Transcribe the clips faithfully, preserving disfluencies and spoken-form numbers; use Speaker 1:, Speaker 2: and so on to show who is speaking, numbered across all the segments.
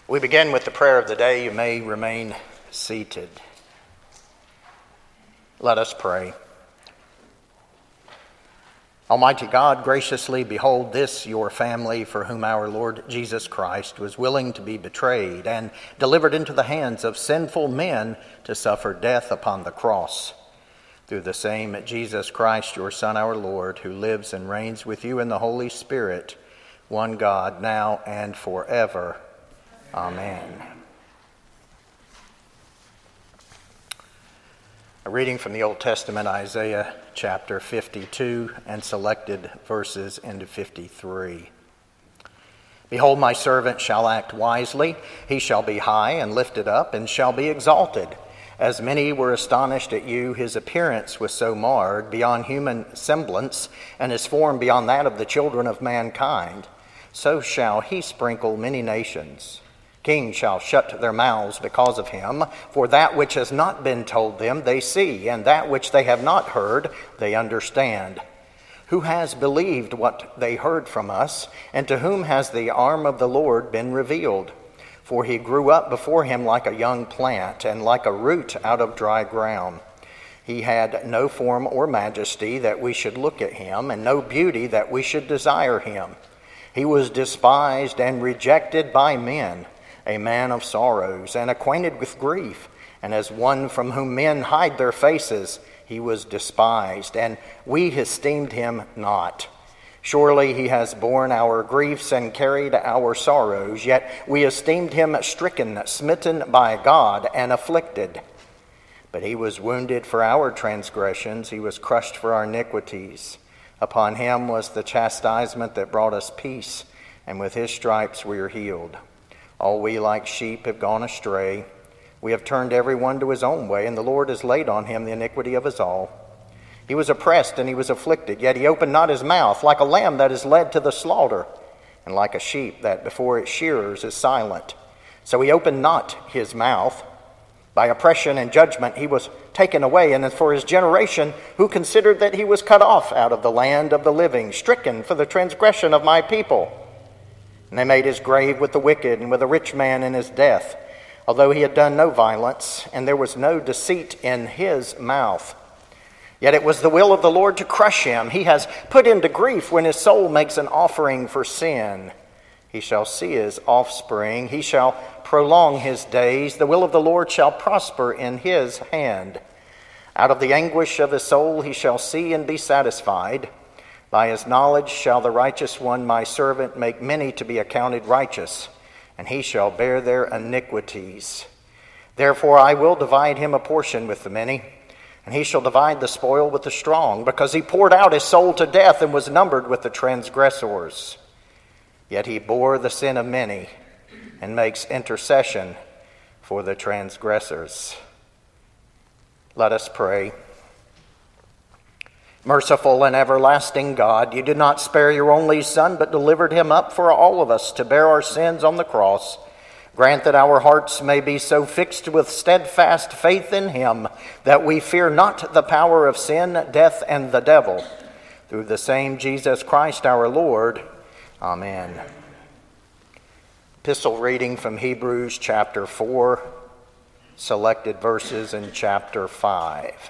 Speaker 1: We begin with the prayer of the day. You may remain seated. Let us pray. Almighty God, graciously behold this your family, for whom our Lord Jesus Christ was willing to be betrayed and delivered into the hands of sinful men to suffer death upon the cross. Through the same Jesus Christ, your Son, our Lord, who lives and reigns with you in the Holy Spirit, one God, now and forever. Amen. A reading from the Old Testament, Isaiah chapter fifty-two, and selected verses into fifty-three. Behold, my servant shall act wisely. He shall be high and lifted up, and shall be exalted. As many were astonished at you, his appearance was so marred beyond human semblance, and his form beyond that of the children of mankind. So shall he sprinkle many nations. Kings shall shut their mouths because of him, for that which has not been told them they see, and that which they have not heard they understand. Who has believed what they heard from us, and to whom has the arm of the Lord been revealed? For he grew up before him like a young plant, and like a root out of dry ground. He had no form or majesty that we should look at him, and no beauty that we should desire him. He was despised and rejected by men, a man of sorrows and acquainted with grief, and as one from whom men hide their faces, he was despised, and we esteemed him not. Surely he has borne our griefs and carried our sorrows, yet we esteemed him stricken, smitten by God, and afflicted. But he was wounded for our transgressions, he was crushed for our iniquities. Upon him was the chastisement that brought us peace, and with his stripes we are healed. All we like sheep have gone astray. We have turned every one to his own way, and the Lord has laid on him the iniquity of us all. He was oppressed and he was afflicted, yet he opened not his mouth, like a lamb that is led to the slaughter, and like a sheep that before its shearers is silent. So he opened not his mouth. By oppression and judgment he was taken away, and as for his generation, who considered that he was cut off out of the land of the living, stricken for the transgression of my people. And they made his grave with the wicked and with a rich man in his death, although he had done no violence, and there was no deceit in his mouth. Yet it was the will of the Lord to crush him. He has put him to grief when his soul makes an offering for sin. He shall see his offspring. He shall prolong his days. The will of the Lord shall prosper in his hand. Out of the anguish of his soul he shall see and be satisfied. By his knowledge shall the righteous one, my servant, make many to be accounted righteous, and he shall bear their iniquities. Therefore I will divide him a portion with the many, and he shall divide the spoil with the strong, because he poured out his soul to death and was numbered with the transgressors. Yet he bore the sin of many and makes intercession for the transgressors. Let us pray. Merciful and everlasting God, you did not spare your only Son, but delivered him up for all of us to bear our sins on the cross. Grant that our hearts may be so fixed with steadfast faith in him that we fear not the power of sin, death, and the devil. Through the same Jesus Christ our Lord. Amen. Epistle reading from Hebrews chapter four, selected verses in chapter five.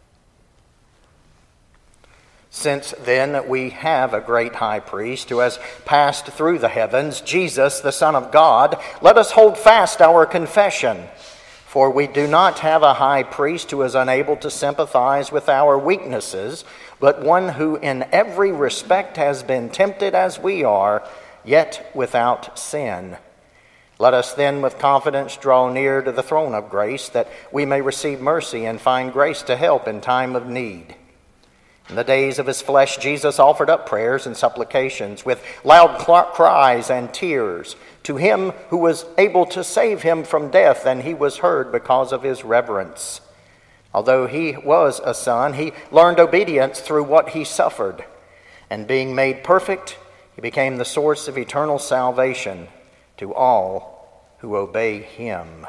Speaker 1: Since then we have a great high priest who has passed through the heavens, Jesus, the Son of God, let us hold fast our confession. For we do not have a high priest who is unable to sympathize with our weaknesses, but one who in every respect has been tempted as we are, yet without sin. Let us then with confidence draw near to the throne of grace, that we may receive mercy and find grace to help in time of need. In the days of his flesh, Jesus offered up prayers and supplications with loud cries and tears to him who was able to save him from death, and he was heard because of his reverence. Although he was a son, he learned obedience through what he suffered, and being made perfect, he became the source of eternal salvation to all who obey him.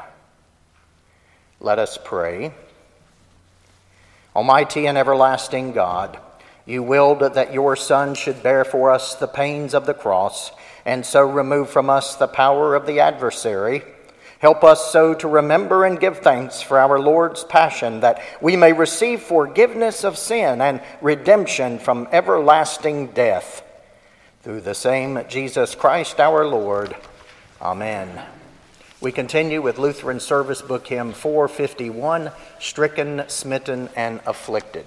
Speaker 1: Let us pray. Almighty and everlasting God, You willed that your Son should bear for us the pains of the cross, and so remove from us the power of the adversary. Help us so to remember and give thanks for our Lord's passion, that we may receive forgiveness of sin and redemption from everlasting death. Through the same Jesus Christ our Lord. Amen. We continue with Lutheran Service Book Hymn four fifty-one, Stricken, Smitten, and Afflicted.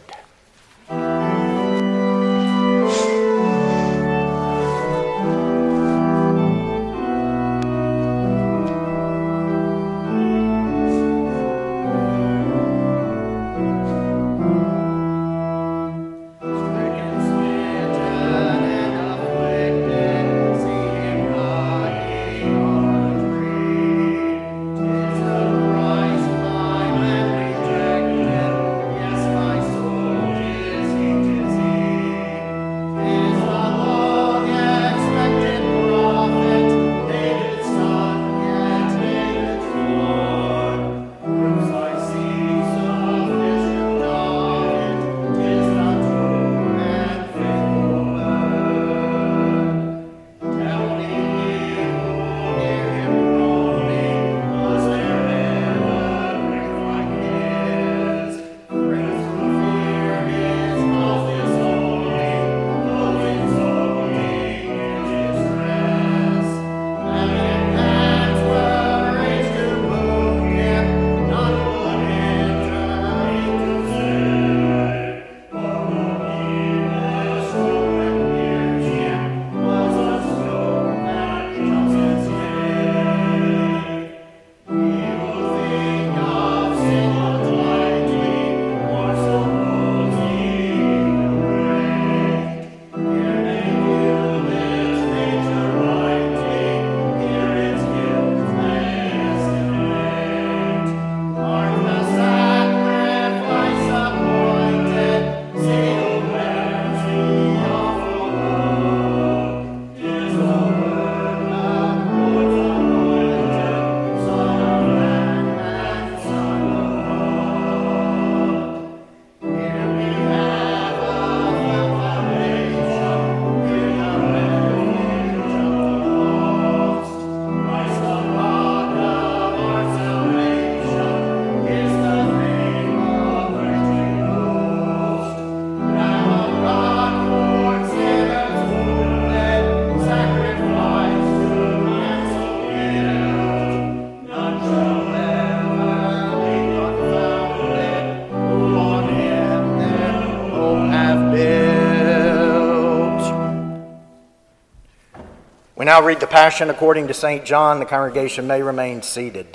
Speaker 1: We now read the Passion according to Saint John. The congregation may remain seated.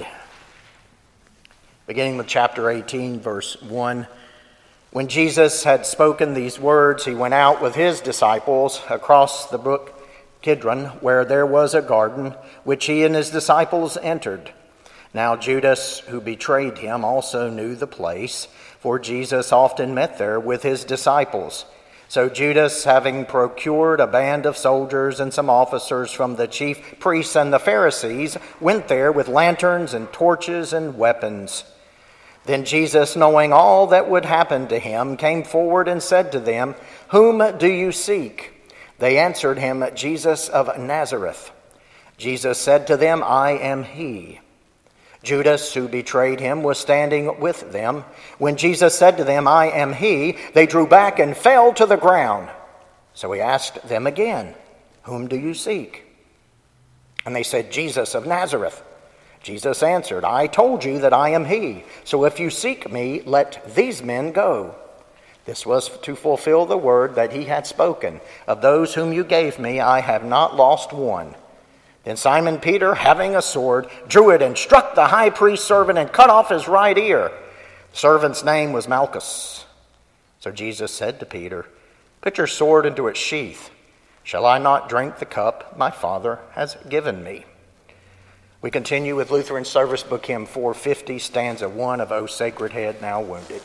Speaker 1: Beginning with chapter eighteen, verse one. When Jesus had spoken these words, he went out with his disciples across the brook Kidron, where there was a garden, which he and his disciples entered. Now Judas, who betrayed him, also knew the place, for Jesus often met there with his disciples. So Judas, having procured a band of soldiers and some officers from the chief priests and the Pharisees, went there with lanterns and torches and weapons. Then Jesus, knowing all that would happen to him, came forward and said to them, "Whom do you seek?" They answered him, "Jesus of Nazareth." Jesus said to them, "I am he." Judas, who betrayed him, was standing with them. When Jesus said to them, "I am he," they drew back and fell to the ground. So he asked them again, "Whom do you seek?" And they said, "Jesus of Nazareth." Jesus answered, "I told you that I am he. So if you seek me, let these men go." This was to fulfill the word that he had spoken. "Of those whom you gave me, I have not lost one." Then Simon Peter, having a sword, drew it and struck the high priest's servant and cut off his right ear. The servant's name was Malchus. So Jesus said to Peter, "Put your sword into its sheath. Shall I not drink the cup my Father has given me?" We continue with Lutheran Service Book Hymn four fifty, stanza one of O Sacred Head Now Wounded.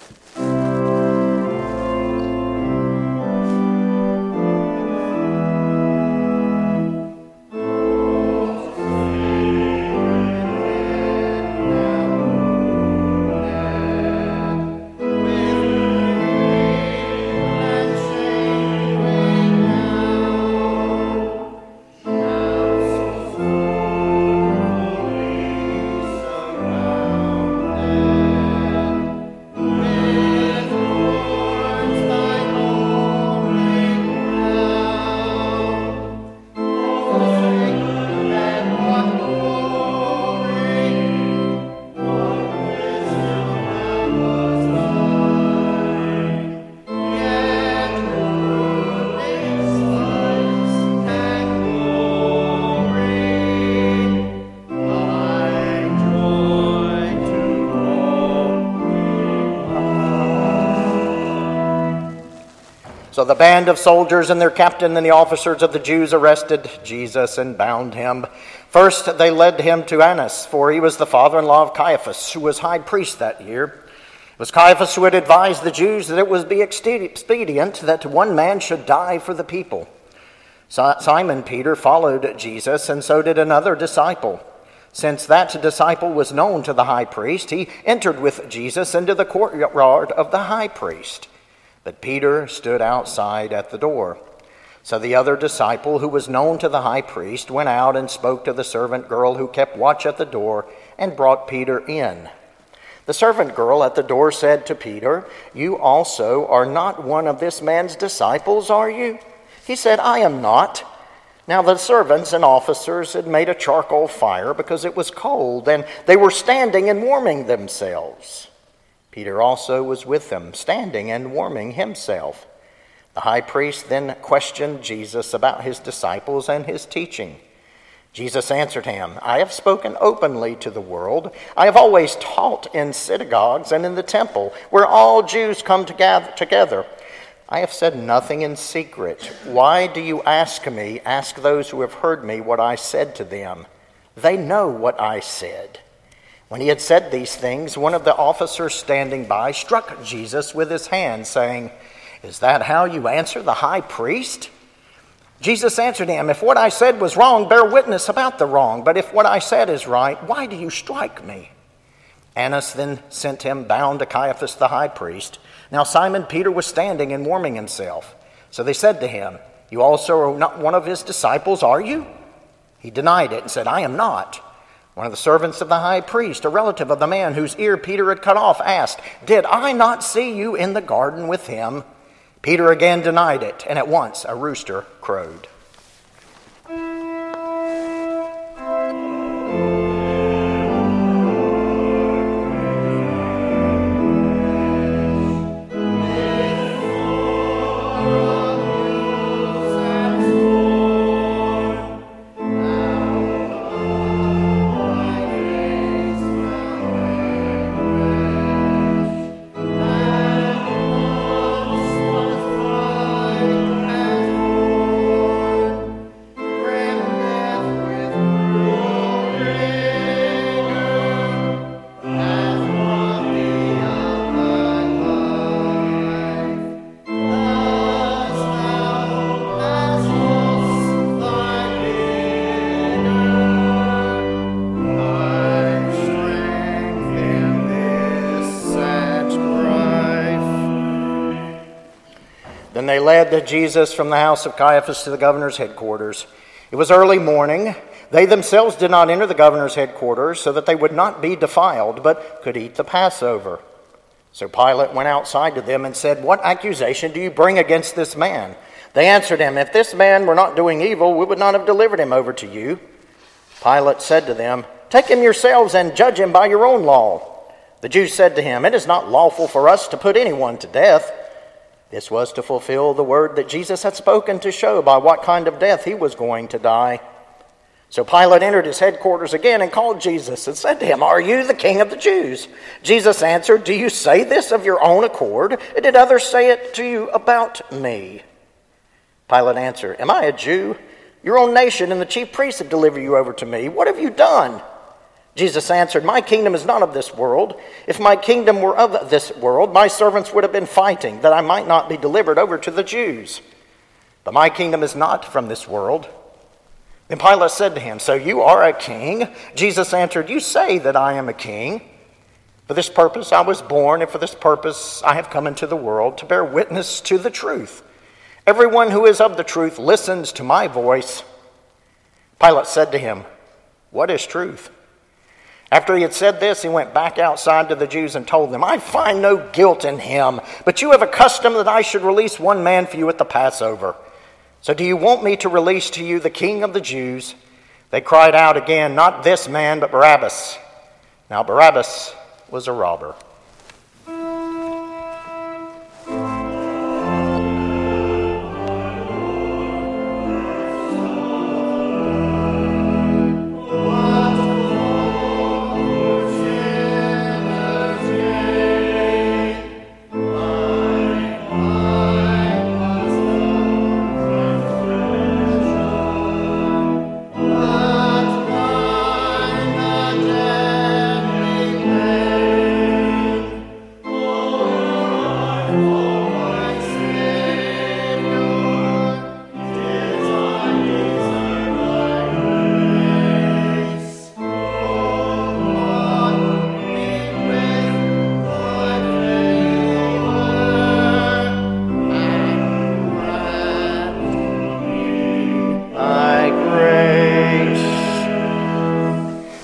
Speaker 2: With
Speaker 1: So the band of soldiers and their captain and the officers of the Jews arrested Jesus and bound him. First they led him to Annas, for he was the father-in-law of Caiaphas, who was high priest that year. It was Caiaphas who had advised the Jews that it would be expedient that one man should die for the people. Simon Peter followed Jesus, and so did another disciple. Since that disciple was known to the high priest, he entered with Jesus into the courtyard of the high priest. But Peter stood outside at the door. So the other disciple, who was known to the high priest, went out and spoke to the servant girl who kept watch at the door and brought Peter in. The servant girl at the door said to Peter, "You also are not one of this man's disciples, are you?" He said, "I am not." Now the servants and officers had made a charcoal fire because it was cold, and they were standing and warming themselves. Peter also was with them, standing and warming himself. The high priest then questioned Jesus about his disciples and his teaching. Jesus answered him, "I have spoken openly to the world. I have always taught in synagogues and in the temple, where all Jews come together. I have said nothing in secret. Why do you ask me? Ask those who have heard me what I said to them. They know what I said." When he had said these things, one of the officers standing by struck Jesus with his hand, saying, "Is that how you answer the high priest?" Jesus answered him, "If what I said was wrong, bear witness about the wrong. But if what I said is right, why do you strike me?" Annas then sent him bound to Caiaphas the high priest. Now Simon Peter was standing and warming himself. So they said to him, "You also are not one of his disciples, are you?" He denied it and said, "I am not." One of the servants of the high priest, a relative of the man whose ear Peter had cut off, asked, "Did I not see you in the garden with him?" Peter again denied it, and at once a rooster crowed. Then they led Jesus from the house of Caiaphas to the governor's headquarters. It was early morning. They themselves did not enter the governor's headquarters so that they would not be defiled, but could eat the Passover. So Pilate went outside to them and said, "What accusation do you bring against this man?" They answered him, "If this man were not doing evil, we would not have delivered him over to you." Pilate said to them, "Take him yourselves and judge him by your own law." The Jews said to him, "It is not lawful for us to put anyone to death." This was to fulfill the word that Jesus had spoken to show by what kind of death he was going to die. So Pilate entered his headquarters again and called Jesus and said to him, "Are you the king of the Jews?" Jesus answered, "Do you say this of your own accord? Or did others say it to you about me?" Pilate answered, "Am I a Jew? Your own nation and the chief priests have delivered you over to me. What have you done?" Jesus answered, "My kingdom is not of this world. If my kingdom were of this world, my servants would have been fighting, that I might not be delivered over to the Jews. But my kingdom is not from this world." Then Pilate said to him, "So you are a king?" Jesus answered, "You say that I am a king. For this purpose I was born, and for this purpose I have come into the world, to bear witness to the truth. Everyone who is of the truth listens to my voice." Pilate said to him, "What is truth?" After he had said this, he went back outside to the Jews and told them, "I find no guilt in him, but you have a custom that I should release one man for you at the Passover. So do you want me to release to you the king of the Jews?" They cried out again, "Not this man, but Barabbas." Now Barabbas was a robber.
Speaker 2: My, my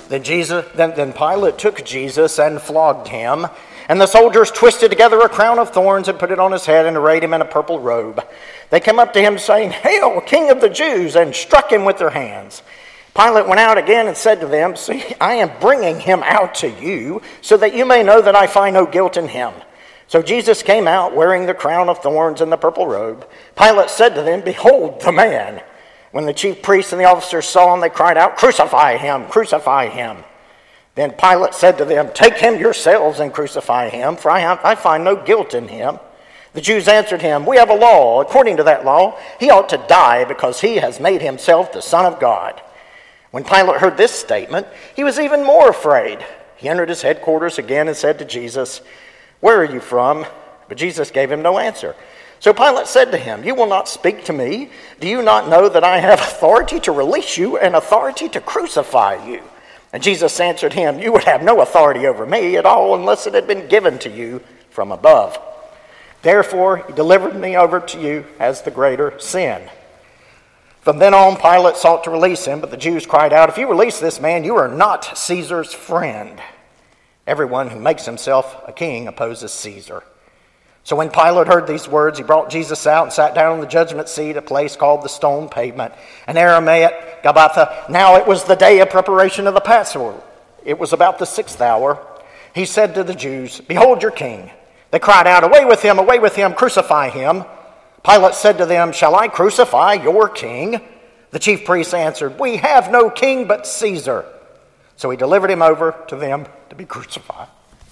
Speaker 1: Then Jesus, then, then Pilate took Jesus and flogged him, and the soldiers twisted together a crown of thorns and put it on his head and arrayed him in a purple robe. They came up to him saying, "Hail, King of the Jews!" and struck him with their hands. Pilate went out again and said to them, "See, I am bringing him out to you, so that you may know that I find no guilt in him." So Jesus came out wearing the crown of thorns and the purple robe. Pilate said to them, "Behold the man." When the chief priests and the officers saw him, they cried out, "Crucify him! Crucify him!" Then Pilate said to them, "Take him yourselves and crucify him, for I, have, I find no guilt in him." The Jews answered him, "We have a law. According to that law, he ought to die because he has made himself the Son of God." When Pilate heard this statement, he was even more afraid. He entered his headquarters again and said to Jesus, "Where are you from?" But Jesus gave him no answer. So Pilate said to him, "You will not speak to me? Do you not know that I have authority to release you and authority to crucify you?" And Jesus answered him, "You would have no authority over me at all unless it had been given to you from above. Therefore, he delivered me over to you as the greater sin." From then on, Pilate sought to release him, but the Jews cried out, "If you release this man, you are not Caesar's friend. Everyone who makes himself a king opposes Caesar." So when Pilate heard these words, he brought Jesus out and sat down on the judgment seat, a place called the Stone Pavement, in Aramaic, Gabbatha. Now it was the day of preparation of the Passover. It was about the sixth hour. He said to the Jews, "Behold your king." They cried out, "Away with him, away with him, crucify him." Pilate said to them, "Shall I crucify your king?" The chief priests answered, "We have no king but Caesar." So he delivered him over to them to be crucified.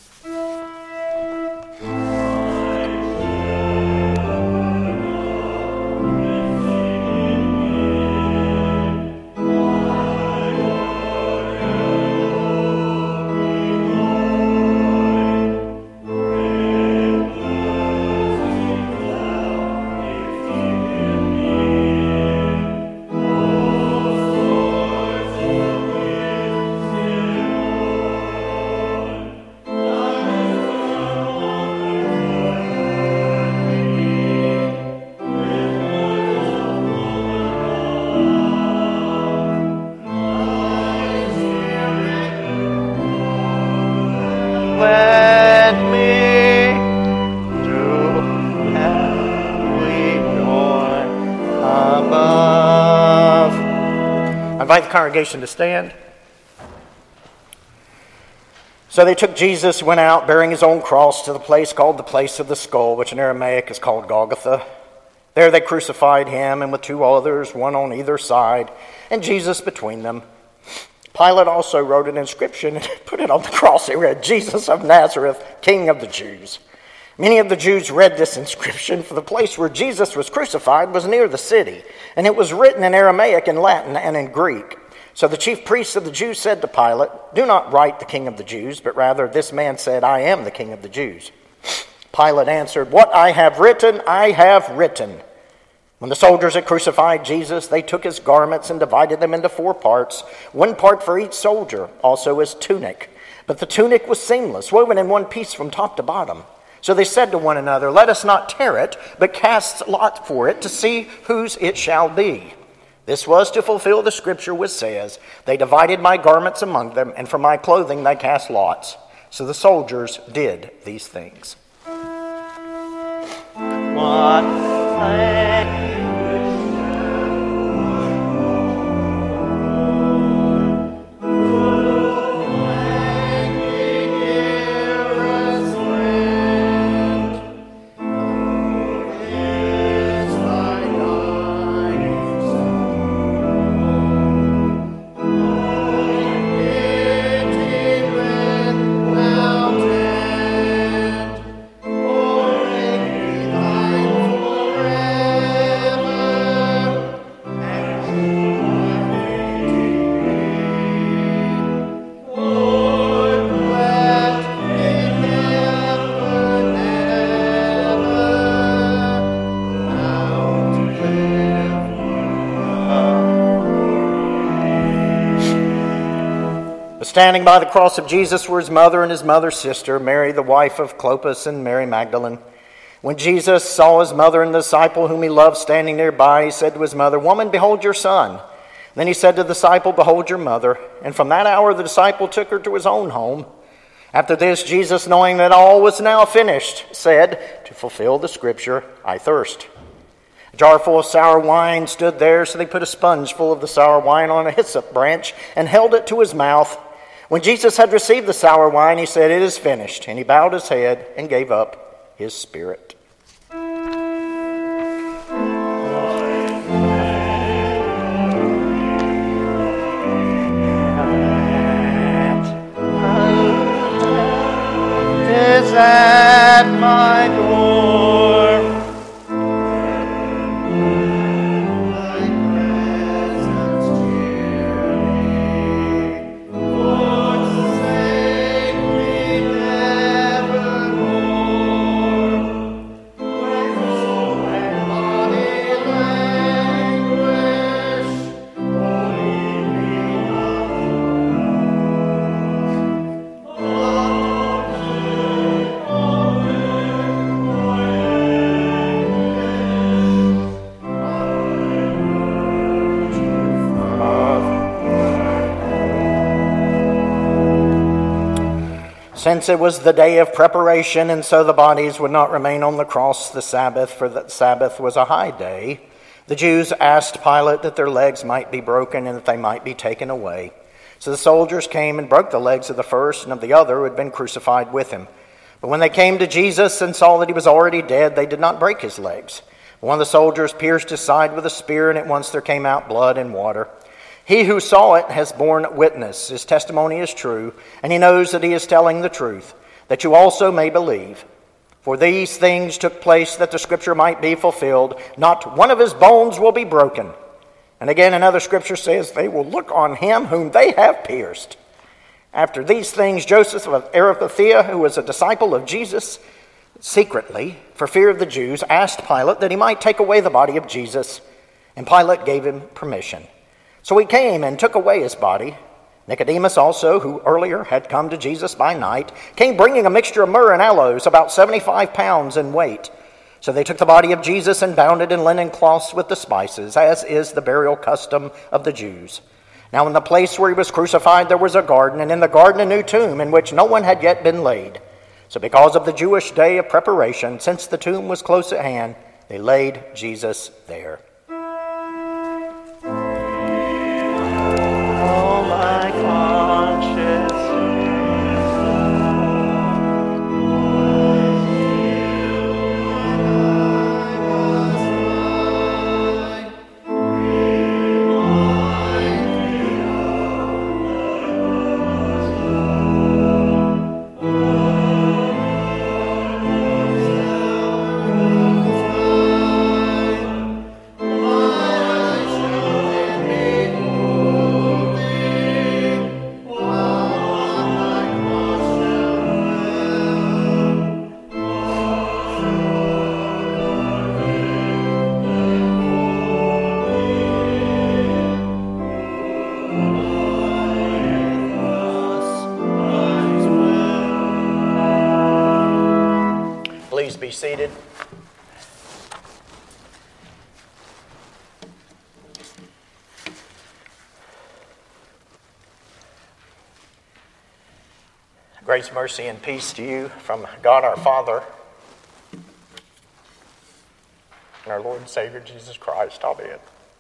Speaker 1: I invite the congregation to stand. So they took Jesus, went out bearing his own cross to the place called the place of the skull, which in Aramaic is called Golgotha. There they crucified him, and with two others, one on either side, and Jesus between them. Pilate also wrote an inscription and put it on the cross. It read, "Jesus of Nazareth, King of the Jews." Many of the Jews read this inscription, for the place where Jesus was crucified was near the city, and it was written in Aramaic, in Latin, and in Greek. So the chief priests of the Jews said to Pilate, "Do not write the King of the Jews, but rather this man said, 'I am the King of the Jews.'" Pilate answered, "What I have written, I have written." When the soldiers had crucified Jesus, they took his garments and divided them into four parts, one part for each soldier, also his tunic. But the tunic was seamless, woven in one piece from top to bottom. So they said to one another, "Let us not tear it, but cast lot for it to see whose it shall be." This was to fulfill the scripture which says, "They divided my garments among them, and for my clothing they cast lots." So the soldiers did these things. What Standing by the cross of Jesus were his mother and his mother's sister, Mary, the wife of Clopas, and Mary Magdalene. When Jesus saw his mother and the disciple whom he loved standing nearby, he said to his mother, "Woman, behold your son." Then he said to the disciple, "Behold your mother." And from that hour the disciple took her to his own home. After this, Jesus, knowing that all was now finished, said, to fulfill the scripture, "I thirst." A jar full of sour wine stood there, so they put a sponge full of the sour wine on a hyssop branch and held it to his mouth. When Jesus had received the sour wine, he said, "It is finished." And he bowed his head and gave up his spirit. Is at my door. Thy presence cheer me, forsake me nevermore. When soul and body languish, leave me not. Since it was the day of preparation, and so the bodies would not remain on the cross the Sabbath, for the Sabbath was a high day, the Jews asked Pilate that their legs might be broken and that they might be taken away. So the soldiers came and broke the legs of the first and of the other who had been crucified with him. But when they came to Jesus and saw that he was already dead, they did not break his legs. One of the soldiers pierced his side with a spear, and at once there came out blood and water. He who saw it has borne witness. His testimony is true, and he knows that he is telling the truth, that you also may believe. For these things took place that the scripture might be fulfilled. Not one of his bones will be broken. And again, another scripture says, they will look on him whom they have pierced. After these things, Joseph of Arimathea, who was a disciple of Jesus, secretly, for fear of the Jews, asked Pilate that he might take away the body of Jesus. And Pilate gave him permission. So he came and took away his body. Nicodemus also, who earlier had come to Jesus by night, came bringing a mixture of myrrh and aloes, about seventy-five pounds in weight. So they took the body of Jesus and bound it in linen cloths with the spices, as is the burial custom of the Jews. Now in the place where he was crucified there was a garden, and in the garden a new tomb in which no one had yet been laid. So because of the Jewish day of preparation, since the tomb was close at hand, they laid Jesus there. Oh, my conscience. Be seated. Grace, mercy, and peace to you from God our Father and our Lord and Savior Jesus Christ, albeit.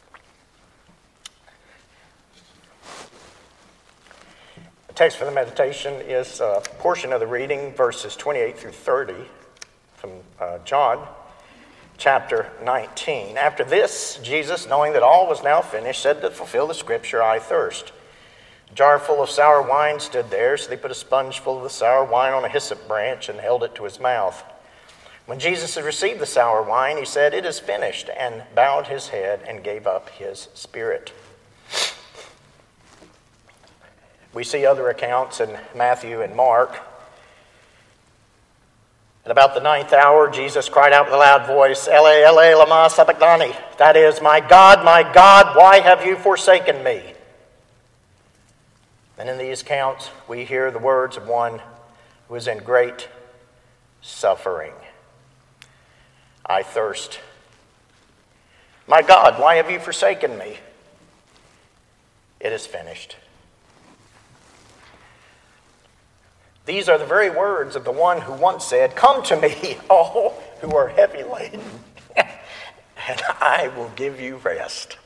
Speaker 1: The text for the meditation is a portion of the reading, verses twenty-eight through thirty. From uh, John chapter nineteen. After this, Jesus, knowing that all was now finished, said to fulfill the scripture, I thirst. A jar full of sour wine stood there, so they put a sponge full of the sour wine on a hyssop branch and held it to his mouth. When Jesus had received the sour wine, he said, It is finished, and bowed his head and gave up his spirit. We see other accounts in Matthew and Mark. At about the ninth hour, Jesus cried out with a loud voice, Ele, Ele, lama sabachthani. That is, my God, my God, why have you forsaken me? And in these accounts, we hear the words of one who is in great suffering. I thirst. My God, why have you forsaken me? It is finished. These are the very words of the one who once said, "Come to me, all who are heavy laden, and I will give you rest."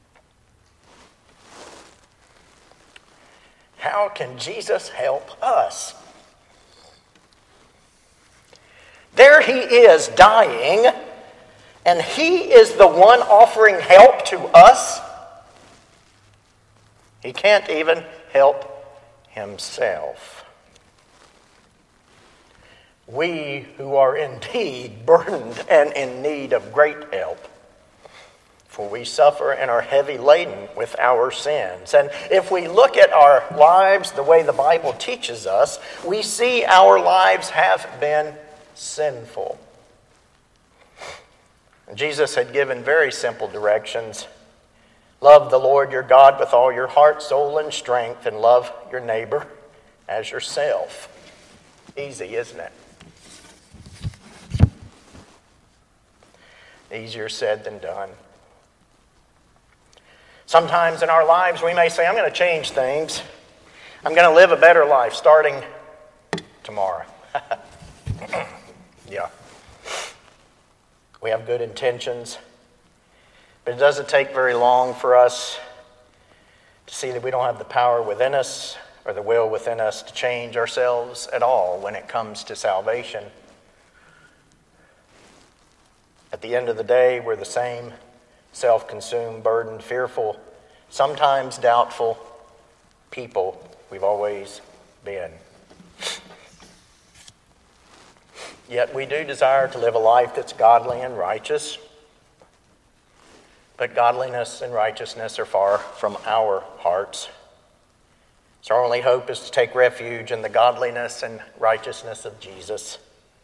Speaker 1: How can Jesus help us? There he is dying, and he is the one offering help to us. He can't even help himself. We who are indeed burdened and in need of great help, for we suffer and are heavy laden with our sins. And if we look at our lives the way the Bible teaches us, we see our lives have been sinful. Jesus had given very simple directions. Love the Lord your God with all your heart, soul, and strength, and love your neighbor as yourself. Easy, isn't it? Easier said than done. Sometimes in our lives we may say, I'm going to change things. I'm going to live a better life starting tomorrow. Yeah. We have good intentions, but it doesn't take very long for us to see that we don't have the power within us or the will within us to change ourselves at all when it comes to salvation. At the end of the day, we're the same self-consumed, burdened, fearful, sometimes doubtful people we've always been. Yet we do desire to live a life that's godly and righteous. But godliness and righteousness are far from our hearts. So our only hope is to take refuge in the godliness and righteousness of Jesus.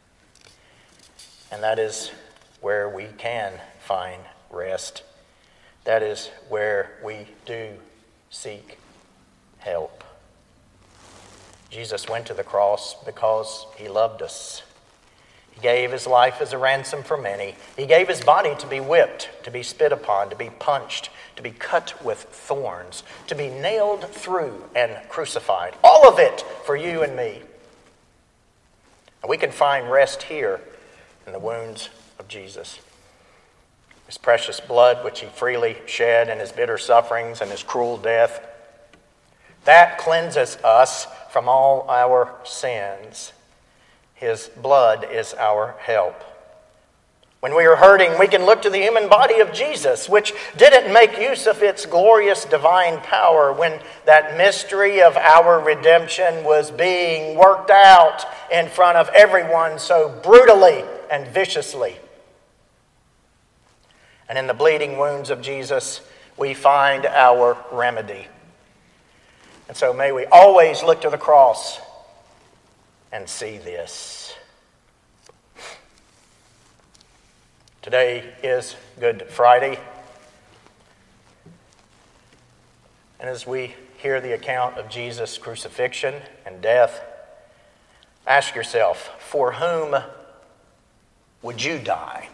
Speaker 1: And that is where we can find rest. That is where we do seek help. Jesus went to the cross because he loved us. He gave his life as a ransom for many. He gave his body to be whipped, to be spit upon, to be punched, to be cut with thorns, to be nailed through and crucified. All of it for you and me. And we can find rest here in the wounds of Jesus. His precious blood, which he freely shed in his bitter sufferings and his cruel death, that cleanses us from all our sins. His blood is our help. When we are hurting, we can look to the human body of Jesus, which didn't make use of its glorious divine power when that mystery of our redemption was being worked out in front of everyone so brutally and viciously. And in the bleeding wounds of Jesus, we find our remedy. And so may we always look to the cross and see this. Today is Good Friday. And as we hear the account of Jesus' crucifixion and death, ask yourself, for whom would you die?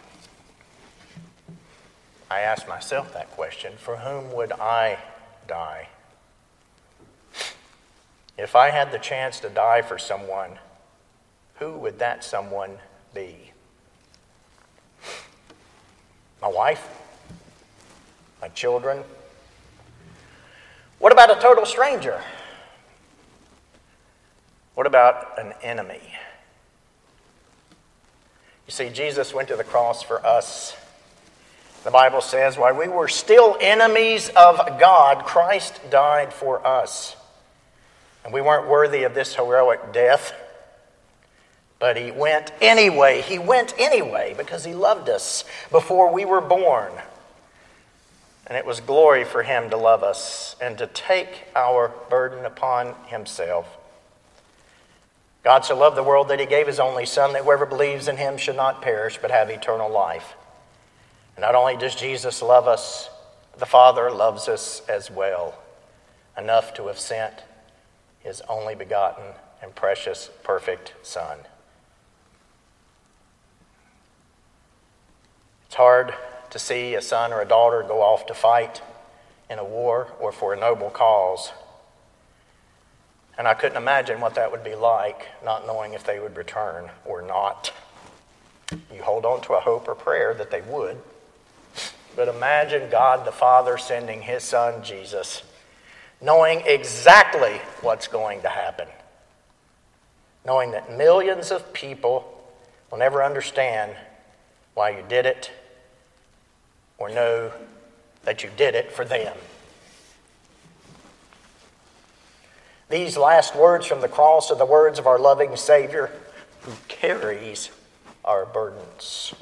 Speaker 1: I ask myself that question. For whom would I die? If I had the chance to die for someone, who would that someone be? My wife? My children? What about a total stranger? What about an enemy? You see, Jesus went to the cross for us. The Bible says, while we were still enemies of God, Christ died for us. And we weren't worthy of this heroic death, but he went anyway. He went anyway because he loved us before we were born. And it was glory for him to love us and to take our burden upon himself. God so loved the world that he gave his only Son, that whoever believes in him should not perish but have eternal life. And not only does Jesus love us, the Father loves us as well, enough to have sent his only begotten and precious, perfect Son. It's hard to see a son or a daughter go off to fight in a war or for a noble cause. And I couldn't imagine what that would be like, not knowing if they would return or not. You hold on to a hope or prayer that they would. But imagine God the Father sending his Son, Jesus, knowing exactly what's going to happen. Knowing that millions of people will never understand why you did it or know that you did it for them. These last words from the cross are the words of our loving Savior who carries our burdens.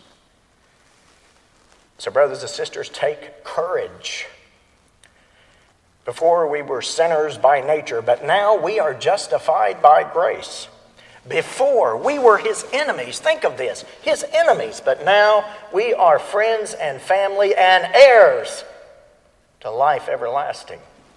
Speaker 1: So, brothers and sisters, take courage. Before we were sinners by nature, but now we are justified by grace. Before we were his enemies. Think of this, his enemies, but now we are friends and family and heirs to life everlasting.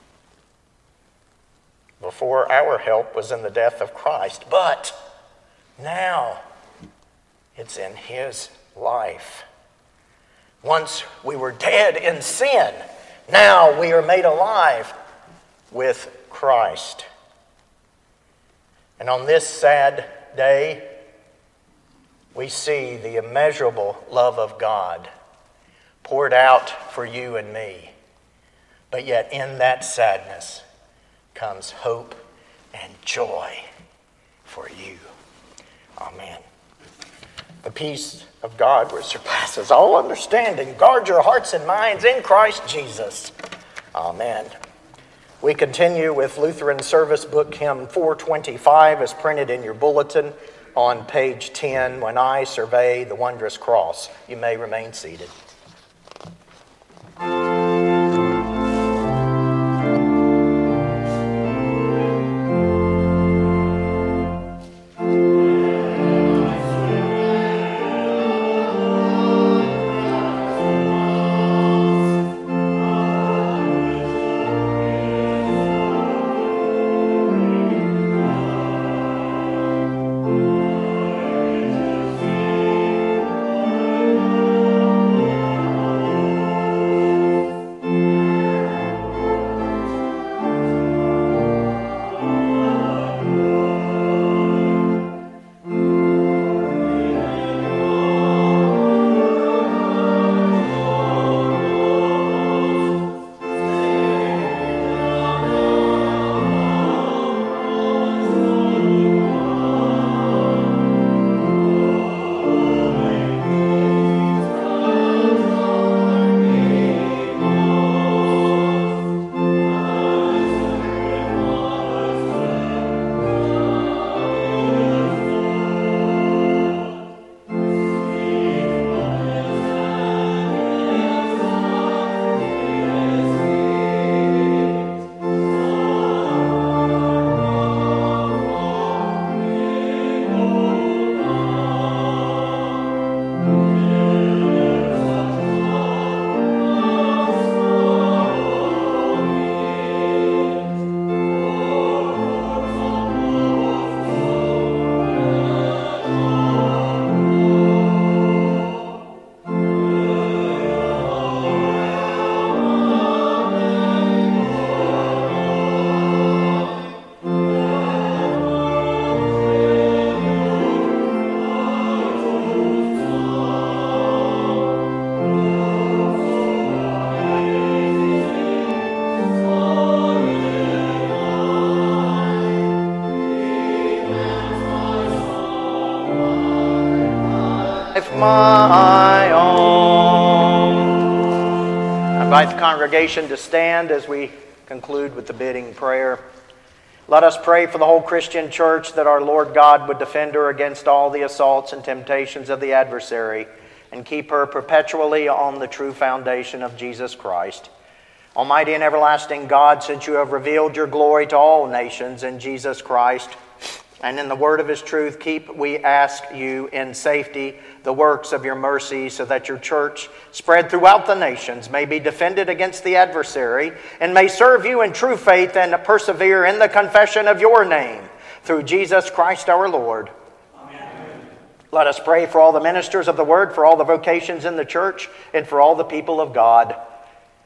Speaker 1: Before, our help was in the death of Christ, but now it's in his life. Once we were dead in sin, now we are made alive with Christ. And on this sad day, we see the immeasurable love of God poured out for you and me. But yet in that sadness comes hope and joy for you. Amen. The peace of God which surpasses all understanding, guard your hearts and minds in Christ Jesus. Amen. We continue with Lutheran Service Book Hymn four twenty-five as printed in your bulletin on page ten, When I Survey the Wondrous Cross. You may remain seated. My own. I invite the congregation to stand as we conclude with the bidding prayer. Let us pray for the whole Christian church that our Lord God would defend her against all the assaults and temptations of the adversary and keep her perpetually on the true foundation of Jesus Christ. Almighty and everlasting God, since you have revealed your glory to all nations in Jesus Christ, and in the word of his truth, keep, we ask you, in safety the works of your mercy, so that your church, spread throughout the nations, may be defended against the adversary, and may serve you in true faith and persevere in the confession of your name, through Jesus Christ our Lord. Amen. Let us pray for all the ministers of the word, for all the vocations in the church, and for all the people of God.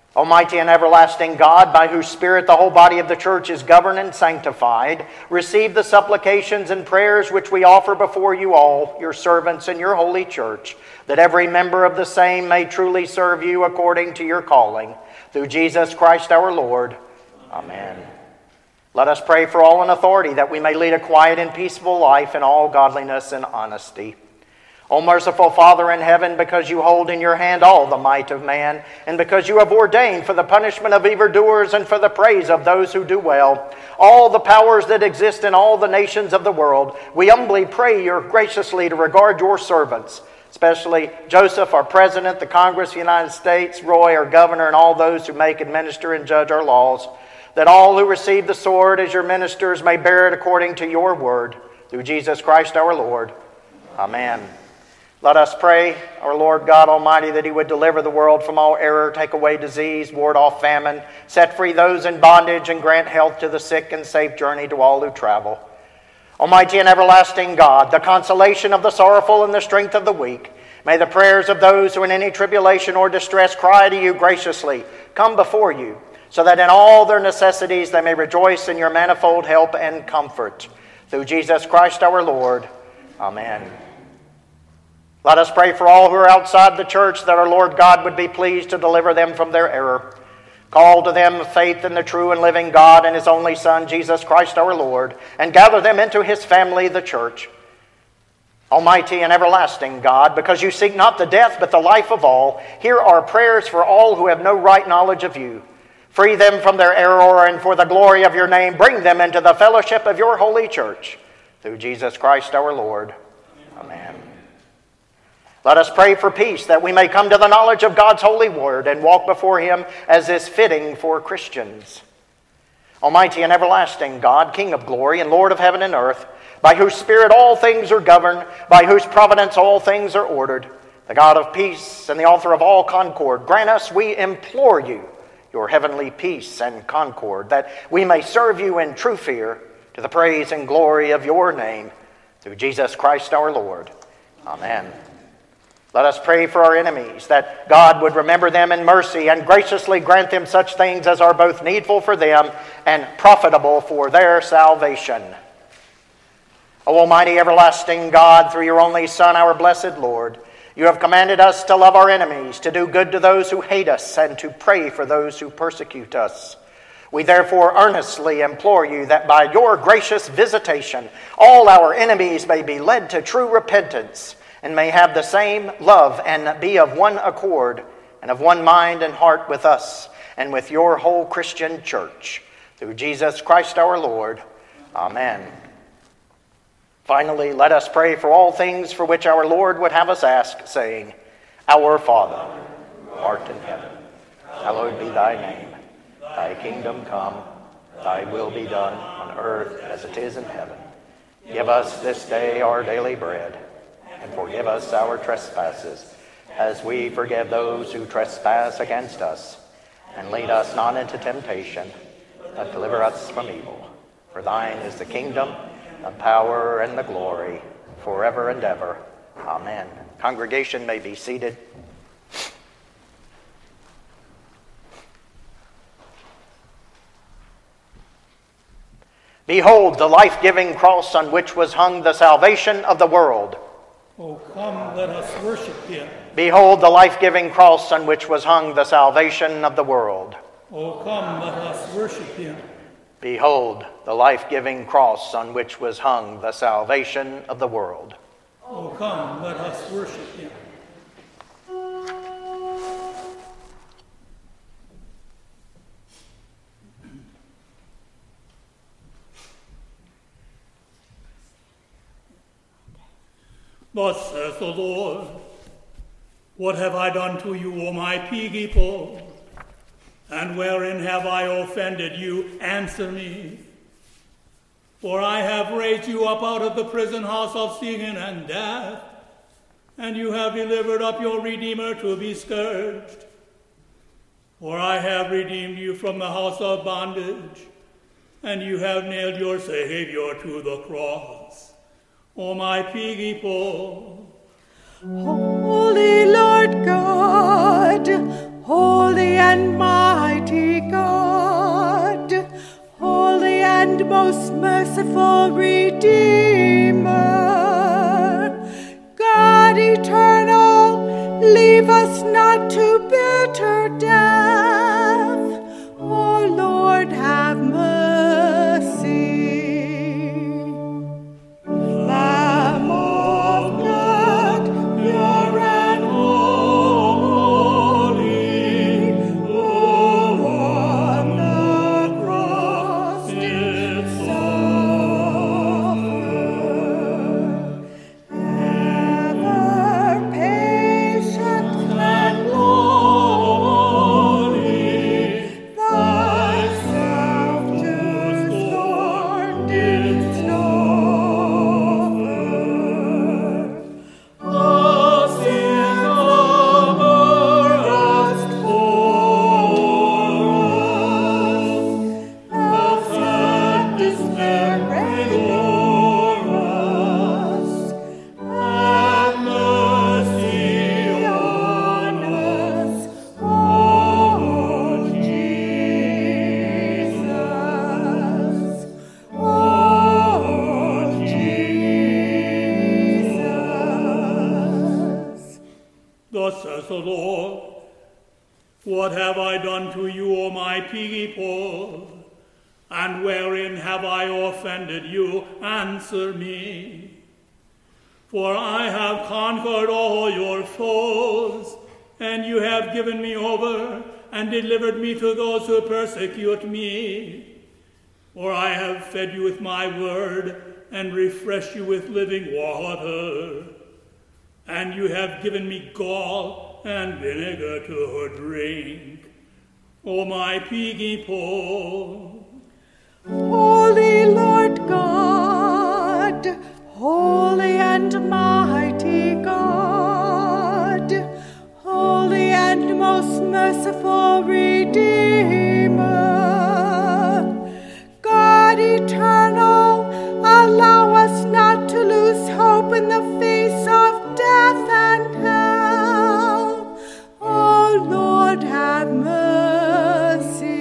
Speaker 1: Almighty and everlasting God, by whose Spirit the whole body of the church is governed and sanctified, receive the supplications and prayers which we offer before you all, your servants in your holy church, that every member of the same may truly serve you according to your calling. Through Jesus Christ our Lord. Amen. Let us pray for all in authority, that we may lead a quiet and peaceful life in all godliness and honesty. O merciful Father in heaven, because you hold in your hand all the might of man, and because you have ordained for the punishment of evildoers and for the praise of those who do well, all the powers that exist in all the nations of the world, we humbly pray you graciously to regard your servants, especially Joseph, our President, the Congress of the United States, Roy, our Governor, and all those who make, administer, and judge our laws, that all who receive the sword as your ministers may bear it according to your word. Through Jesus Christ our Lord. Amen. Let us pray, our Lord God Almighty, that he would deliver the world from all error, take away disease, ward off famine, set free those in bondage, and grant health to the sick and safe journey to all who travel. Almighty and everlasting God, the consolation of the sorrowful and the strength of the weak, may the prayers of those who in any tribulation or distress cry to you graciously come before you, so that in all their necessities they may rejoice in your manifold help and comfort. Through Jesus Christ our Lord. Amen. Let us pray for all who are outside the church, that our Lord God would be pleased to deliver them from their error. Call to them faith in the true and living God and his only Son, Jesus Christ our Lord, and gather them into his family, the church. Almighty and everlasting God, because you seek not the death but the life of all, hear our prayers for all who have no right knowledge of you. Free them from their error, and for the glory of your name, bring them into the fellowship of your holy church. Through Jesus Christ our Lord. Amen. Let us pray for peace, that we may come to the knowledge of God's holy word and walk before him as is fitting for Christians. Almighty and everlasting God, King of glory and Lord of heaven and earth, by whose Spirit all things are governed, by whose providence all things are ordered, the God of peace and the author of all concord, grant us, we implore you, your heavenly peace and concord, that we may serve you in true fear, to the praise and glory of your name, through Jesus Christ our Lord. Amen. Let us pray for our enemies, that God would remember them in mercy and graciously grant them such things as are both needful for them and profitable for their salvation. O Almighty everlasting God, through your only Son, our blessed Lord, you have commanded us to love our enemies, to do good to those who hate us, and to pray for those who persecute us. We therefore earnestly implore you that by your gracious visitation, all our enemies may be led to true repentance, and may have the same love and be of one accord and of one mind and heart with us and with your whole Christian church. Through Jesus Christ our Lord. Amen. Finally, let us pray for all things for which our Lord would have us ask, saying, Our Father, who art in heaven, hallowed be thy name. Thy kingdom come, thy will be done on earth as it is in heaven. Give us this day our daily bread, and forgive us our trespasses, as we forgive those who trespass against us. And lead us not into temptation, but deliver us from evil. For thine is the kingdom, the power, and the glory, forever and ever. Amen. Congregation may be seated. Behold the life-giving cross on which was hung the salvation of the world.
Speaker 2: Oh, come, let us worship him.
Speaker 1: Behold the life-giving cross on which was hung the salvation of the world.
Speaker 2: Oh, come, let us worship him.
Speaker 1: Behold the life-giving cross on which was hung the salvation of the world.
Speaker 2: Oh, come, let us worship him. Thus says the Lord, what have I done to you, O my people? And wherein have I offended you? Answer me. For I have raised you up out of the prison house of sin and death, and you have delivered up your Redeemer to be scourged. For I have redeemed you from the house of bondage, and you have nailed your Savior to the cross. O my people,
Speaker 3: Holy Lord God, holy and mighty God, holy and most merciful Redeemer, God eternal, leave us not to bitter death. O Lord, have mercy. Lamb of God, pure and holy, who on the cross did suffer, ever patient and lowly, thyself to scorn didst offer. Us in honor asked for us, as had despair reign o'er us. Have mercy on us, O Jesus, O Jesus.
Speaker 2: Thus says the Lord, what have I done to you, O my people? And wherein have I offended you? Answer me. For I have conquered all your foes, and you have given me over and delivered me to those who persecute me. For I have fed you with my word and refreshed you with living water. And you have given me gall and vinegar to drink. O my people,
Speaker 3: Holy Lord God, holy and mighty God, holy and most merciful Redeemer, God eternal, allow us not to lose hope in the face of death and hell. O Lord, have mercy.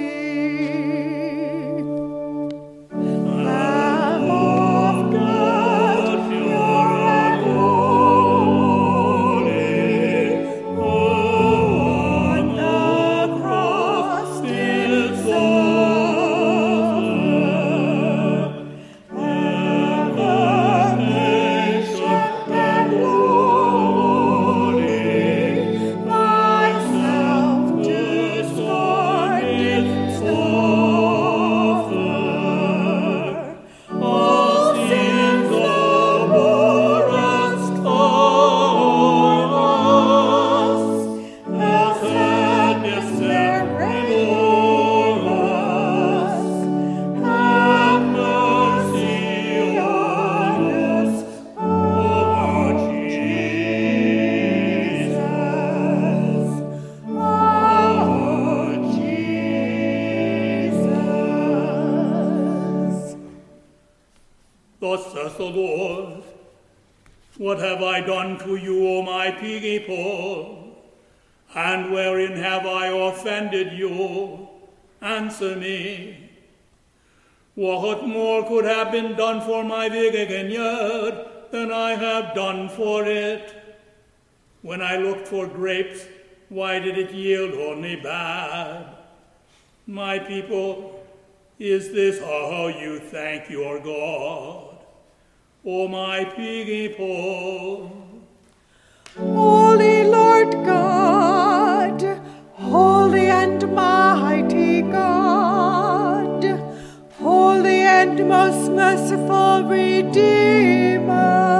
Speaker 3: Lamb of God, pure and holy, who on the cross did suffer, ever patient and lowly, thyself to scorn didst offer. All sins abhorrest for us, as had despair reign o'er us. Have mercy on us, O Jesus, O Jesus.
Speaker 2: thus says the Lord, what have I done to you, O my people? And wherein have I offended you? Answer me. What more could have been done for my vineyard than I have done for it? When I looked for grapes, why did it yield only bad? My people, is this how you thank your God? O my people,
Speaker 3: Holy Lord God, holy and mighty God, holy and most merciful Redeemer,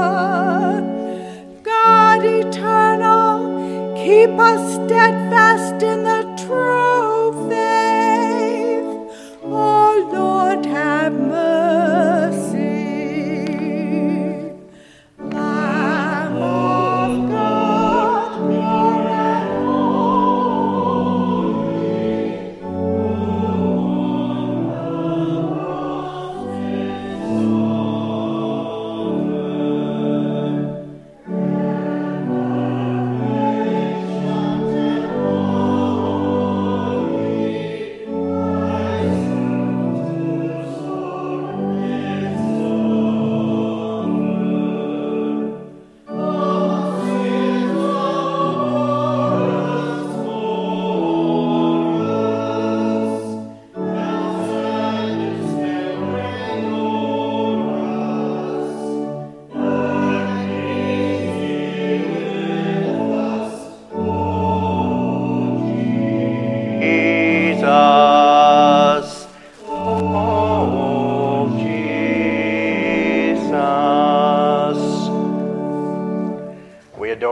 Speaker 3: God eternal, keep us steadfast in the true faith. O Lord, have mercy. Lamb of God, pure and holy, who on the cross did suffer, ever patient and holy,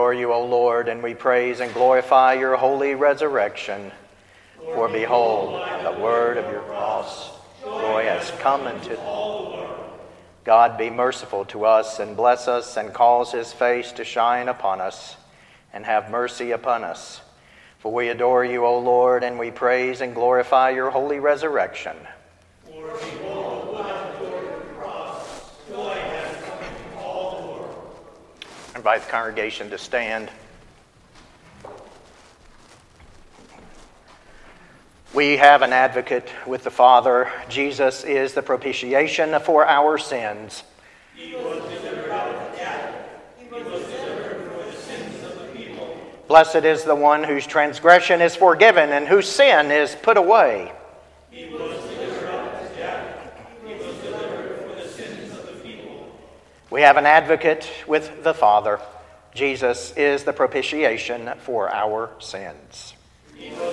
Speaker 1: adore you, O Lord, and we praise and glorify your holy resurrection. For behold, the word of your cross, joy has come into the world. God be merciful to us and bless us and cause his face to shine upon us and have mercy upon us. For we adore you, O Lord, and we praise and glorify your holy resurrection. For behold, the word of your cross, joy has come into all the world. I invite the congregation to stand. We have an advocate with the Father. Jesus is the propitiation for our sins. He was delivered out of death. He was delivered for the sins of the people. Blessed is the one whose transgression is forgiven and whose sin is put away. He was delivered out of death. He was delivered for the sins of the people. We have an advocate with the Father. Jesus is the propitiation for our sins. He was